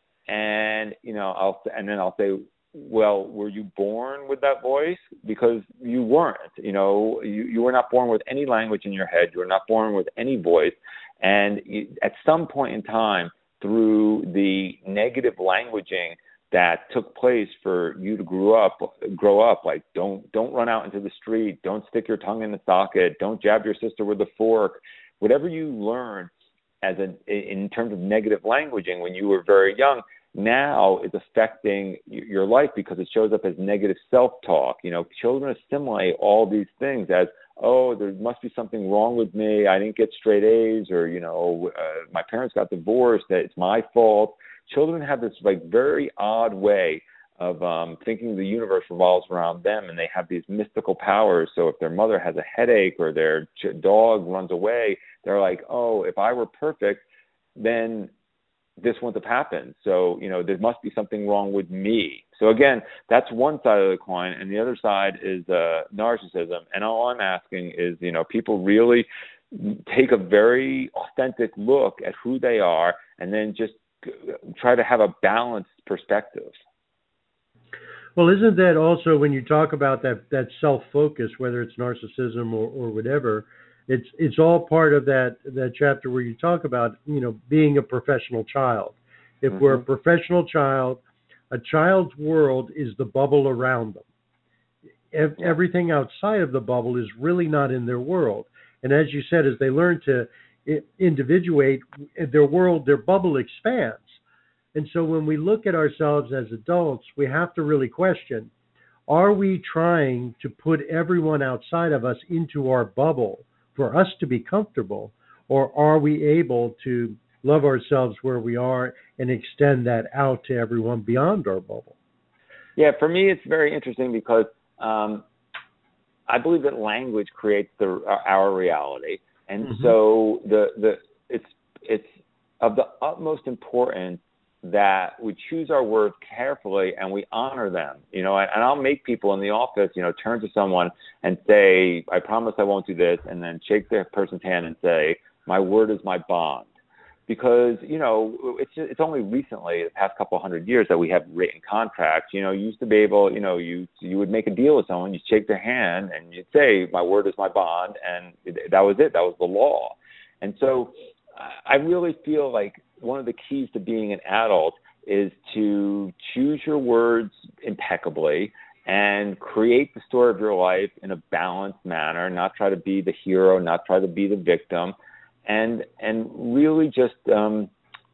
S3: And, you know, I'll, and then I'll say, well, were you born with that voice? Because you weren't, you know, you, you were not born with any language in your head. You were not born with any voice. And you, at some point in time, through the negative languaging that took place for you to grow up, grow up, like don't, don't run out into the street. Don't stick your tongue in the socket. Don't jab your sister with a fork. Whatever you learn as a, in terms of negative languaging when you were very young, now is affecting your life because it shows up as negative self-talk. You know, children assimilate all these things as, oh, there must be something wrong with me. I didn't get straight A's, or, you know, uh, my parents got divorced. That it's my fault. Children have this like very odd way of um, thinking the universe revolves around them, and they have these mystical powers. So if their mother has a headache or their ch- dog runs away, they're like, oh, if I were perfect, then this wouldn't have happened. So, you know, there must be something wrong with me. So again, that's one side of the coin. And the other side is uh, narcissism. And all I'm asking is, you know, people really take a very authentic look at who they are and then just try to have a balanced perspective.
S2: Well, isn't that also when you talk about that, that self-focus, whether it's narcissism or, or whatever, It's it's all part of that, that chapter where you talk about, you know, being a professional child. If mm-hmm. we're a professional child, a child's world is the bubble around them. Ev- yeah. Everything outside of the bubble is really not in their world. And as you said, as they learn to individuate, their world, their bubble expands. And so when we look at ourselves as adults, we have to really question, are we trying to put everyone outside of us into our bubble for us to be comfortable, or are we able to love ourselves where we are and extend that out to everyone beyond our bubble?
S3: Yeah, for me, it's very interesting because um, I believe that language creates the, our reality, and mm-hmm. so the the it's it's of the utmost importance that we choose our words carefully and we honor them, you know, and, and I'll make people in the office, you know, turn to someone and say, I promise I won't do this, and then shake the person's hand and say, my word is my bond. Because, you know, it's it's only recently, the past couple hundred years, that we have written contracts. You know, you used to be able, you know, you you would make a deal with someone, you'd shake their hand and you'd say, my word is my bond, and that was it, that was the law. And so I really feel like one of the keys to being an adult is to choose your words impeccably and create the story of your life in a balanced manner, not try to be the hero, not try to be the victim, and and really just um,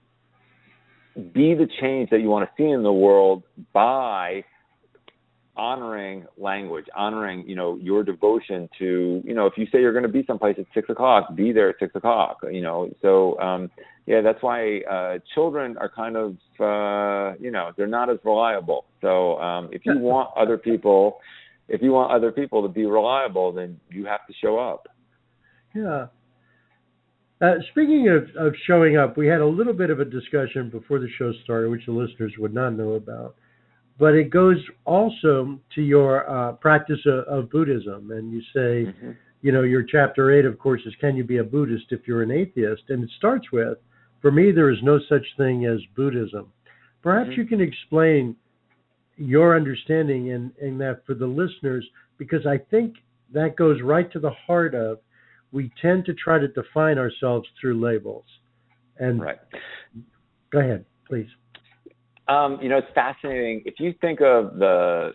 S3: be the change that you want to see in the world by honoring language, honoring, you know, your devotion to, you know, if you say you're going to be someplace at six o'clock, be there at six o'clock, you know. So um, Yeah, that's why uh, children are kind of, uh, you know, they're not as reliable. So um, if you want other people, if you want other people to be reliable, then you have to show up.
S2: Yeah. Uh, speaking of, of showing up, we had a little bit of a discussion before the show started, which the listeners would not know about. But it goes also to your uh, practice of, of Buddhism. And you say, mm-hmm. you know, your chapter eight, of course, is Can You Be a Buddhist If You're an Atheist? And it starts with, for me, there is no such thing as Buddhism. Perhaps mm-hmm. you can explain your understanding in, in that for the listeners, because I think that goes right to the heart of, we tend to try to define ourselves through labels. And
S3: right.
S2: Go ahead, please.
S3: Um, you know, it's fascinating. If you think of the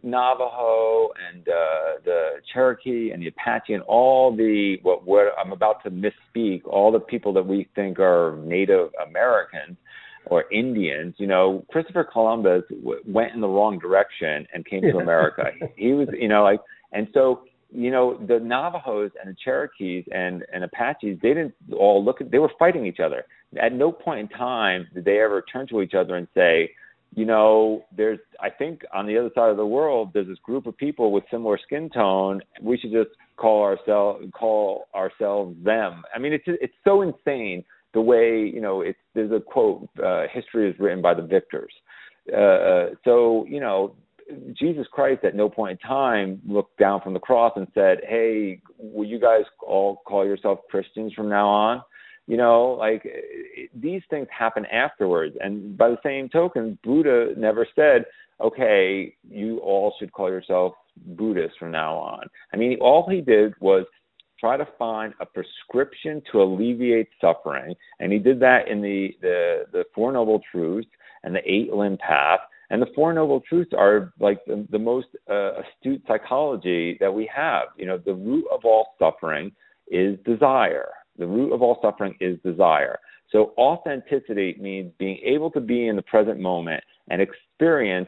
S3: Navajo and uh, the Cherokee and the Apache and all the, what, what I'm about to misspeak, all the people that we think are Native Americans or Indians, you know, Christopher Columbus w- went in the wrong direction and came to America. He was, you know, like, and so, you know, the Navajos and the Cherokees and, and Apaches, they didn't all look at, they were fighting each other. At no point in time did they ever turn to each other and say, you know, there's, I think on the other side of the world, there's this group of people with similar skin tone. We should just call ourselves, call ourselves them. I mean, it's, it's so insane the way, you know, it's, there's a quote, uh, history is written by the victors. Uh, so, you know, Jesus Christ at no point in time looked down from the cross and said, hey, will you guys all call yourself Christians from now on? You know, like it, these things happen afterwards. And by the same token, Buddha never said, okay, you all should call yourself Buddhists from now on. I mean, all he did was try to find a prescription to alleviate suffering. And he did that in the, the, the Four Noble Truths and the Eight Limb Path. And the Four Noble Truths are like the, the most uh, astute psychology that we have. You know, the root of all suffering is desire. The root of all suffering is desire. So authenticity means being able to be in the present moment and experience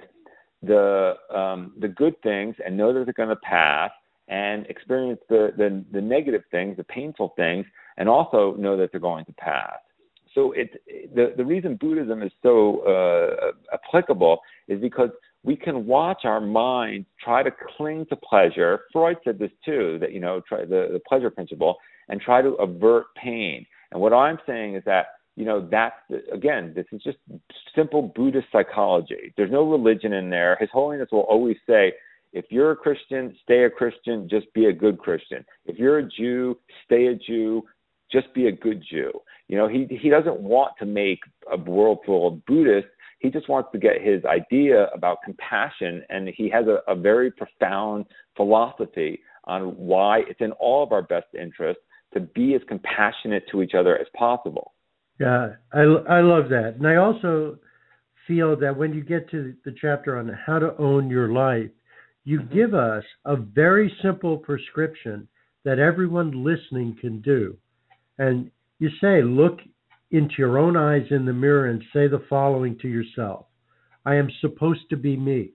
S3: the um, the good things and know that they're going to pass, and experience the, the, the negative things, the painful things, and also know that they're going to pass. So it, the, the reason Buddhism is so uh, applicable is because we can watch our minds try to cling to pleasure. Freud said this too, that, you know, try the, the pleasure principle, and try to avert pain. And what I'm saying is that, you know, that's, again, this is just simple Buddhist psychology. There's no religion in there. His Holiness will always say, if you're a Christian, stay a Christian, just be a good Christian. If you're a Jew, stay a Jew, just be a good Jew. You know, he he doesn't want to make a world full of Buddhists. He just wants to get his idea about compassion, and he has a, a very profound philosophy on why it's in all of our best interest to be as compassionate to each other as possible.
S2: Yeah, I, I love that. And I also feel that when you get to the chapter on how to own your life, you mm-hmm. give us a very simple prescription that everyone listening can do. And you say, look into your own eyes in the mirror and say the following to yourself. I am supposed to be me.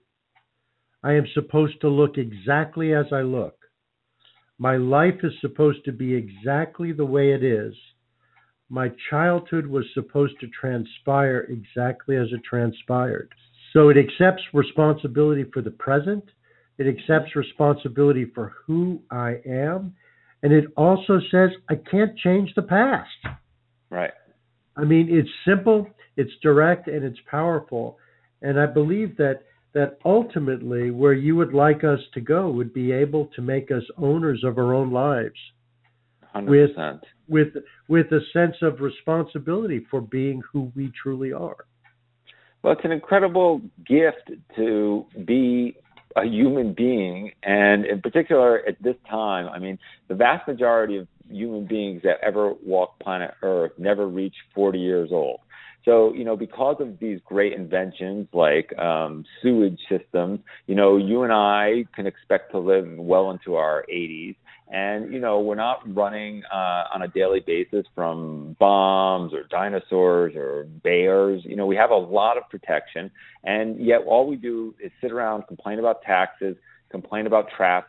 S2: I am supposed to look exactly as I look. My life is supposed to be exactly the way it is. My childhood was supposed to transpire exactly as it transpired. So it accepts responsibility for the present. It accepts responsibility for who I am. And it also says, I can't change the past.
S3: Right.
S2: I mean, it's simple, it's direct, and it's powerful. And I believe that that ultimately where you would like us to go would be able to make us owners of our own lives.
S3: one hundred percent.
S2: With, with, with a sense of responsibility for being who we truly are.
S3: Well, it's an incredible gift to be a human being, and in particular at this time, I mean, the vast majority of human beings that ever walk planet Earth never reach forty years old. So, you know, because of these great inventions like um, sewage systems, you know, you and I can expect to live well into our eighties. And, you know, we're not running uh, on a daily basis from bombs or dinosaurs or bears. You know, we have a lot of protection. And yet all we do is sit around, complain about taxes, complain about traffic,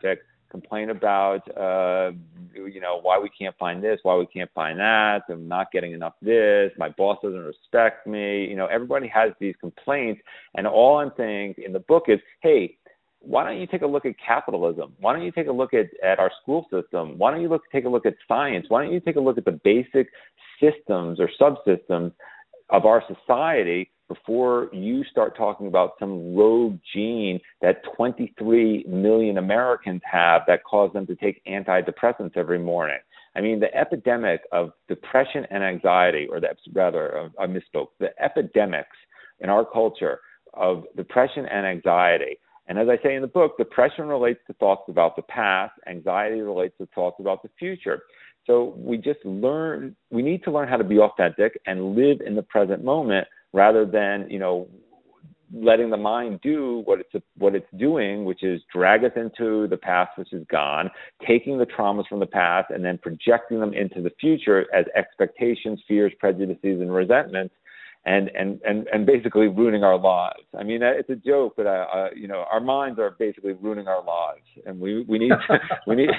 S3: complain about, uh, you know, why we can't find this, why we can't find that, I'm not getting enough this, my boss doesn't respect me. You know, everybody has these complaints. And all I'm saying in the book is, hey, why don't you take a look at capitalism? Why don't you take a look at, at our school system? Why don't you look take a look at science? Why don't you take a look at the basic systems or subsystems of our society before you start talking about some rogue gene that twenty-three million Americans have that cause them to take antidepressants every morning? I mean, the epidemic of depression and anxiety, or the, rather, I misspoke, the epidemics in our culture of depression and anxiety. And as I say in the book, depression relates to thoughts about the past, anxiety relates to thoughts about the future. So we just learn, we need to learn how to be authentic and live in the present moment rather than, you know, letting the mind do what it's what it's doing, which is drag us into the past, which is gone, taking the traumas from the past and then projecting them into the future as expectations, fears, prejudices, and resentments, and and and, and basically ruining our lives. I mean, it's a joke, but uh, uh, you know, our minds are basically ruining our lives, and we we need to, we need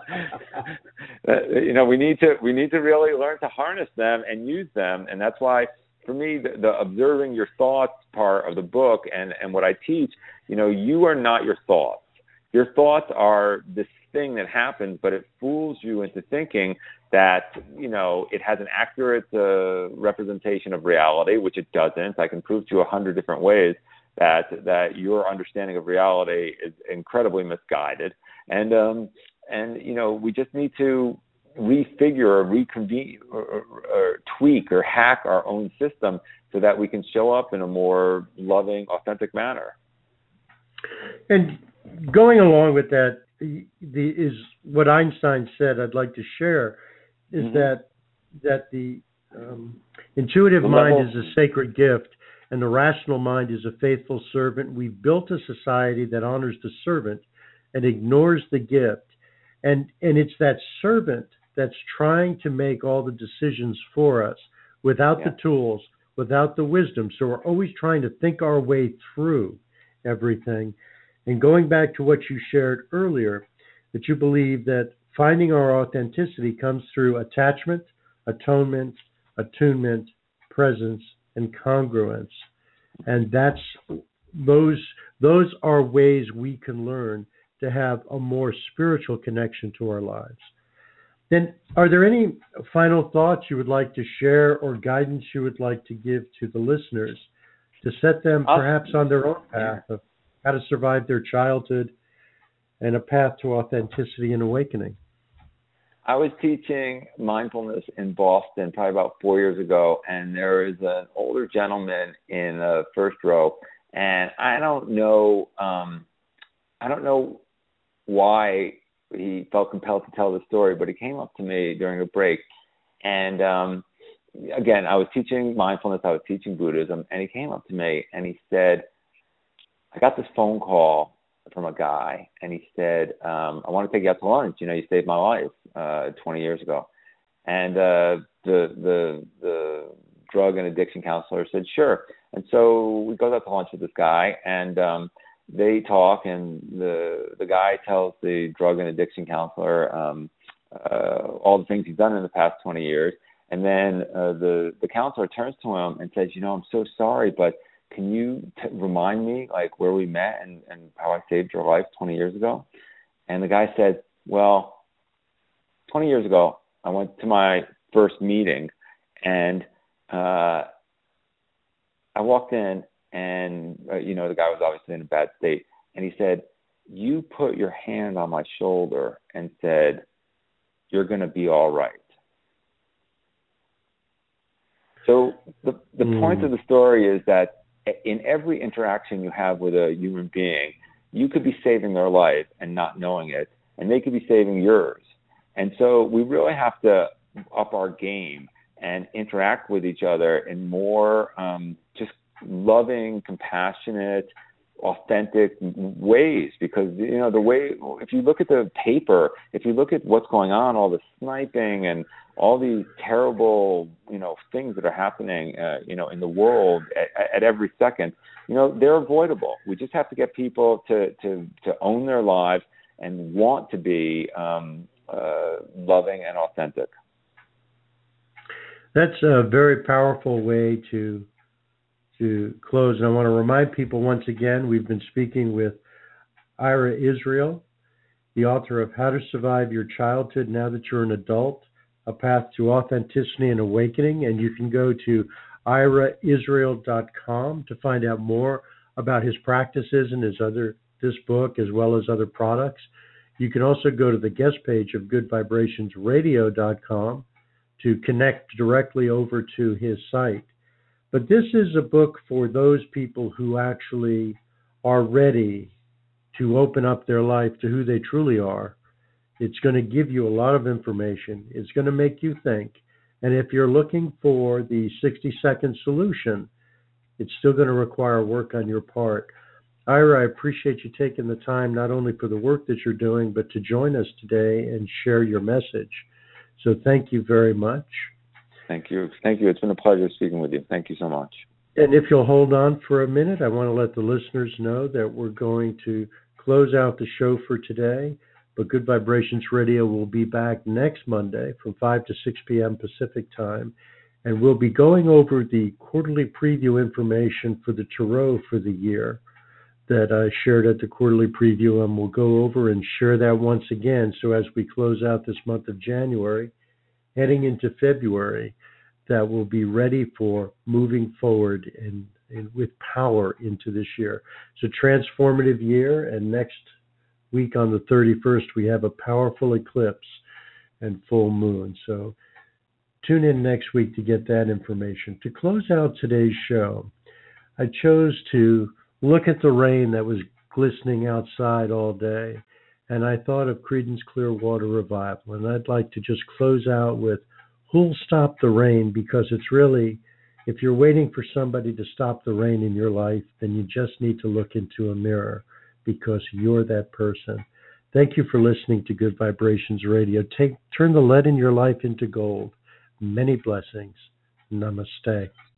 S3: you know we need to we need to really learn to harness them and use them, and that's why. For me, the, the observing your thoughts part of the book and, and what I teach, you know, you are not your thoughts. Your thoughts are this thing that happens, but it fools you into thinking that, you know, it has an accurate uh, representation of reality, which it doesn't. I can prove to you a hundred different ways that that your understanding of reality is incredibly misguided. And, um, and you know, we just need to refigure or reconvene or, or, or tweak or hack our own system so that we can show up in a more loving, authentic manner.
S2: And going along with that, the, the is what Einstein said. I'd like to share is mm-hmm. that that the um, intuitive the mind level. is a sacred gift, and the rational mind is a faithful servant. We've built a society that honors the servant and ignores the gift, and and it's that servant that's trying to make all the decisions for us without yeah. the tools, without the wisdom. So we're always trying to think our way through everything. And going back to what you shared earlier, that you believe that finding our authenticity comes through attachment, atonement, attunement, presence, and congruence. And that's those those are ways we can learn to have a more spiritual connection to our lives. Then, are there any final thoughts you would like to share or guidance you would like to give to the listeners to set them perhaps on their own path of how to survive their childhood and a path to authenticity and awakening?
S3: I was teaching mindfulness in Boston probably about four years ago, and there is an older gentleman in the first row, and I don't know, um, I don't know why he felt compelled to tell the story, but he came up to me during a break. And um, again, I was teaching mindfulness, I was teaching Buddhism, and he came up to me and he said, I got this phone call from a guy, and he said, um, I want to take you out to lunch. You know, you saved my life uh, twenty years ago. And uh, the, the, the drug and addiction counselor said, sure. And so we go out to lunch with this guy, and um, they talk, and the the guy tells the drug and addiction counselor um, uh, all the things he's done in the past twenty years. And then uh, the, the counselor turns to him and says, you know, I'm so sorry, but can you t- remind me, like, where we met and, and how I saved your life twenty years ago? And the guy said, well, twenty years ago, I went to my first meeting, and uh, I walked in, and, uh, you know, the guy was obviously in a bad state. And he said, you put your hand on my shoulder and said, you're going to be all right. So the, the mm. point of the story is that in every interaction you have with a human being, you could be saving their life and not knowing it, and they could be saving yours. And so we really have to up our game and interact with each other in more um, just loving, compassionate, authentic ways, because, you know, the way, if you look at the paper, if you look at what's going on, all the sniping and all these terrible, you know, things that are happening, uh, you know, in the world at, at every second, you know, they're avoidable. We just have to get people to, to, to own their lives and want to be um, uh, loving and authentic.
S2: That's a very powerful way to to close. And I want to remind people once again, we've been speaking with Ira Israel, the author of How to Survive Your Childhood Now That You're an Adult, A Path to Authenticity and Awakening. And you can go to ira israel dot com to find out more about his practices and his other this book, as well as other products. You can also go to the guest page of good vibrations radio dot com to connect directly over to his site. But this is a book for those people who actually are ready to open up their life to who they truly are. It's going to give you a lot of information. It's going to make you think. And if you're looking for the sixty second solution, it's still going to require work on your part. Ira, I appreciate you taking the time not only for the work that you're doing, but to join us today and share your message. So thank you very much.
S3: Thank you. Thank you. It's been a pleasure speaking with you. Thank you so much.
S2: And if you'll hold on for a minute, I want to let the listeners know that we're going to close out the show for today. But Good Vibrations Radio will be back next Monday from five to six p.m. Pacific time. And we'll be going over the quarterly preview information for the Tarot for the year that I shared at the quarterly preview, and we'll go over and share that once again. So as we close out this month of January, heading into February, that will be ready for moving forward and, and with power into this year. It's a transformative year, and next week on the thirty-first, we have a powerful eclipse and full moon. So tune in next week to get that information. To close out today's show, I chose to look at the rain that was glistening outside all day, and I thought of Creedence Clearwater Revival. And I'd like to just close out with Who'll Stop the Rain, because it's really, if you're waiting for somebody to stop the rain in your life, then you just need to look into a mirror, because you're that person. Thank you for listening to Good Vibrations Radio. Take, turn the lead in your life into gold. Many blessings. Namaste.